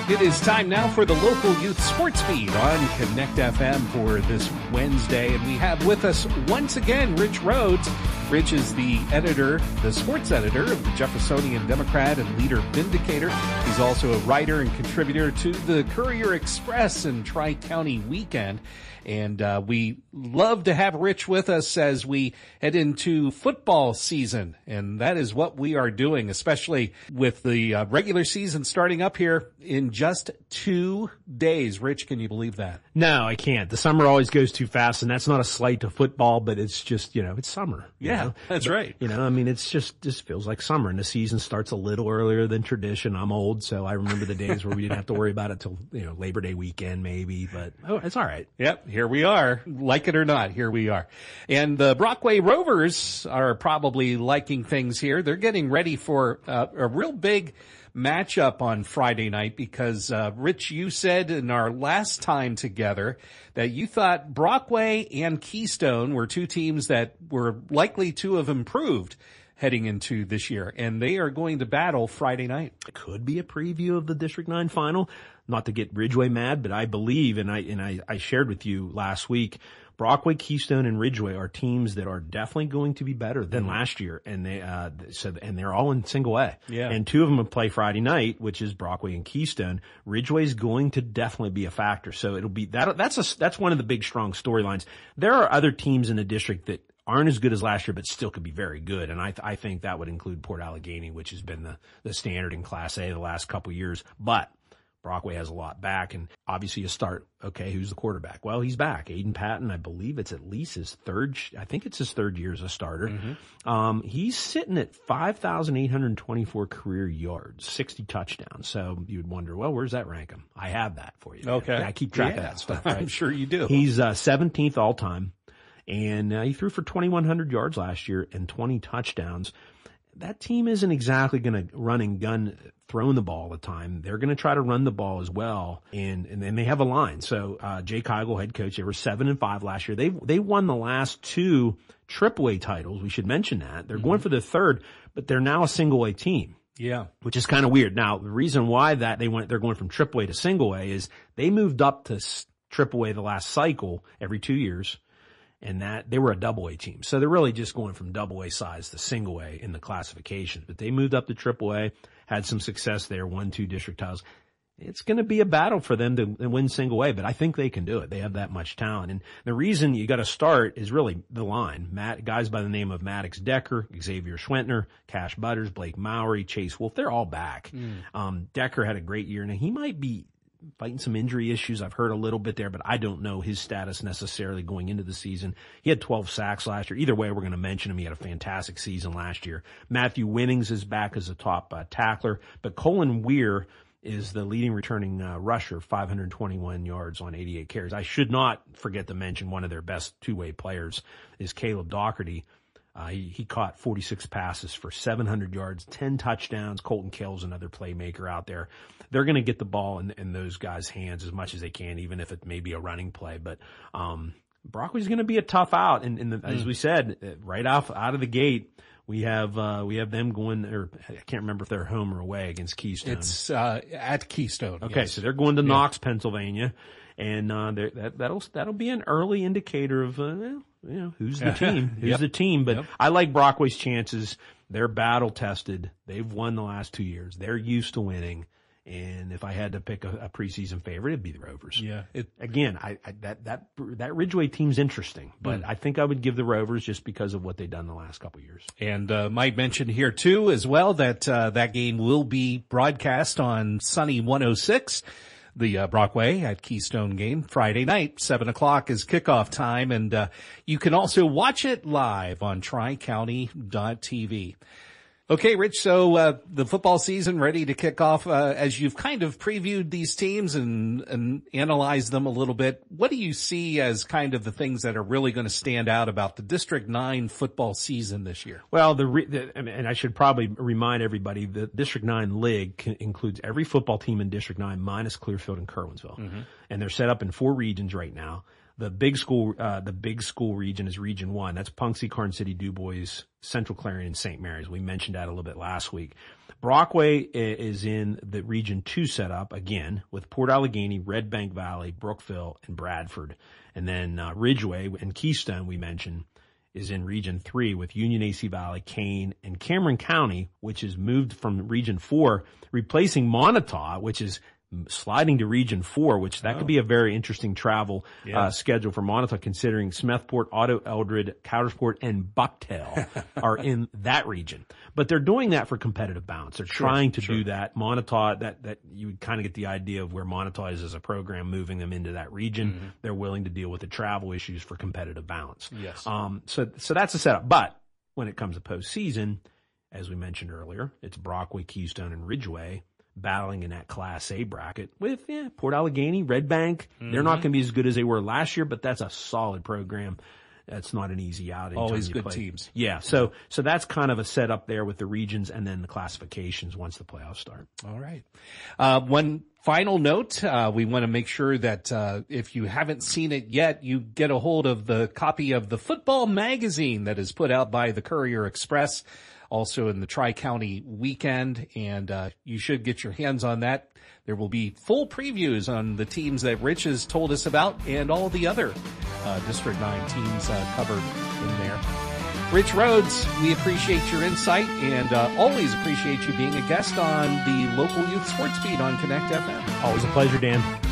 It is time now for the local youth sports feed on Connect FM for this Wednesday. And we have with us once again Rich Rhodes. Rich is the editor, the sports editor of the Jeffersonian Democrat and Leader Vindicator. He's also a writer and contributor to the Courier Express and Tri-County Weekend. And we love to have Rich with us as we head into football season. And that is what we are doing, especially with the regular season starting up here in just 2 days. Rich, can you believe that? No, I can't. The summer always goes too fast, and that's not a slight to football, but it's just, it's summer. Yeah, that's right. It's just feels like summer, and the season starts a little earlier than tradition. I'm old, so I remember the days where we didn't have to worry about it till, Labor Day weekend maybe, but it's all right. Yep, here we are. Like it or not, here we are. And the Brockway Rovers are probably liking things here. They're getting ready for a real big matchup on Friday night because, Rich, you said in our last time together that you thought Brockway and Keystone were two teams that were likely to have improved heading into this year, and they are going to battle Friday night. It could be a preview of the District 9 final. Not to get Ridgeway mad, but I believe, and I shared with you last week, Brockway, Keystone, and Ridgeway are teams that are definitely going to be better than last year, and they're all in single A. Yeah. And two of them will play Friday night, which is Brockway and Keystone. Ridgeway is going to definitely be a factor, so it'll be that's one of the big strong storylines. There are other teams in the district that aren't as good as last year, but still could be very good, and I think that would include Port Allegheny, which has been the standard in Class A the last couple of years, but Brockway has a lot back, and obviously you start, okay, who's the quarterback? Well, he's back. Aiden Patton, I believe it's at least his third year as a starter. Mm-hmm. He's sitting at 5,824 career yards, 60 touchdowns. So you'd wonder, well, where's that rank him? I have that for you. Okay. I keep track of that stuff, right? I'm sure you do. He's 17th all time, and he threw for 2,100 yards last year and 20 touchdowns. That team isn't exactly going to run and gun throwing the ball all the time. They're going to try to run the ball as well, and then they have a line. So Jay Keigel, head coach, they were 7-5 last year. They won the last two AAA titles. We should mention that. They're going for the third, but they're now a single A team. Yeah, which is kind of weird. Now the reason why they're going from AAA to single A is they moved up to AAA the last cycle every 2 years. And that they were a double A team. So they're really just going from double A size to single A in the classification. But they moved up to triple A, had some success there, won 2 district titles. It's going to be a battle for them to win single A, but I think they can do it. They have that much talent. And the reason you got to start is really the line. Guys by the name of Maddox Decker, Xavier Schwentner, Cash Butters, Blake Mowry, Chase Wolf, they're all back. Decker had a great year, and he might be fighting some injury issues. I've heard a little bit there, but I don't know his status necessarily going into the season. He had 12 sacks last year. Either way, we're going to mention him. He had a fantastic season last year. Matthew Winnings is back as a top tackler, but Colin Weir is the leading returning rusher, 521 yards on 88 carries. I should not forget to mention one of their best two-way players is Caleb Doherty. He caught 46 passes for 700 yards, 10 touchdowns. Colton Kell's another playmaker out there. They're going to get the ball in those guys' hands as much as they can, even if it may be a running play. But Brockway's going to be a tough out. And as we said, right out of the gate, we have them going, or I can't remember if they're home or away against Keystone. It's at Keystone. Okay, yes. So they're going to Knox, Pennsylvania, and that'll be an early indicator of who's the team, the team. But I like Brockway's chances. They're battle tested. They've won the last 2 years. They're used to winning. And if I had to pick a preseason favorite, it'd be the Rovers. Yeah. That Ridgeway team's interesting, but I think I would give the Rovers just because of what they've done the last couple of years. And might mention here too as well that that game will be broadcast on Sunny 106. The Brockway at Keystone game Friday night, 7:00 is kickoff time, and you can also watch it live on tricounty.tv. Okay, Rich, so the football season ready to kick off. As you've kind of previewed these teams and analyzed them a little bit, what do you see as kind of the things that are really going to stand out about the District 9 football season this year? Well, and I should probably remind everybody, the District 9 League includes every football team in District 9 minus Clearfield and Curwensville. Mm-hmm. And they're set up in 4 regions right now. The big school region is Region 1. That's Punxsutawney, Karnes City, DuBois, Central Clarion, and St. Mary's. We mentioned that a little bit last week. Brockway is in the Region 2 setup, again, with Port Allegany, Red Bank Valley, Brookville, and Bradford. And then Ridgeway and Keystone, we mentioned, is in Region 3 with Union, AC Valley, Kane, and Cameron County, which is moved from Region 4, replacing Montauk, which is sliding to Region 4, which that could be a very interesting travel schedule for Montauk, considering Smethport, Otto Eldred, Coudersport, and Bucktail are in that region. But they're doing that for competitive balance. They're trying to do that. Montauk, that you would kind of get the idea of where Montauk is as a program, moving them into that region. Mm-hmm. They're willing to deal with the travel issues for competitive balance. Yes. So that's the setup. But when it comes to postseason, as we mentioned earlier, it's Brockway, Keystone, and Ridgeway battling in that Class A bracket with Port Allegany, Red Bank. Mm-hmm. They're not going to be as good as they were last year, but that's a solid program. That's not an easy outing. Always good teams. Yeah. So that's kind of a setup there with the regions and then the classifications once the playoffs start. All right. One final note. We want to make sure that, if you haven't seen it yet, you get a hold of the copy of the football magazine that is put out by the Courier Express, also in the Tri-County Weekend, and you should get your hands on that. There will be full previews on the teams that Rich has told us about and all the other District 9 teams covered in there. Rich Rhodes, we appreciate your insight and always appreciate you being a guest on the local youth sports beat on Connect FM. Always a pleasure, Dan.